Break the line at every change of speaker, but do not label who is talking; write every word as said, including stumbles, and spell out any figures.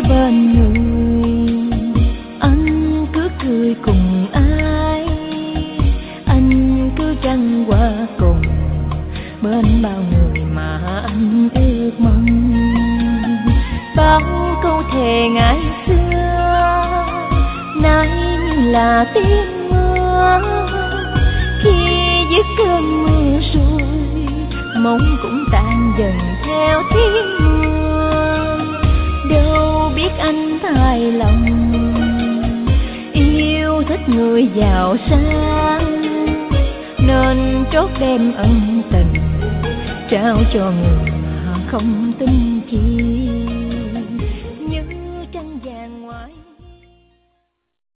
bên người, anh cứ cười cùng ai, anh cứ trăng qua cùng bên bao người mà anh ước mong. Bao câu thề ngày xưa nay như là tiếng mưa, khi dứt cơn mưa rồi mong cũng tan dần theo tiếng mưa. Đâu biết anh thay lòng yêu thích người giàu sang, nên trót đem ân tình trao cho người mà không tin chi.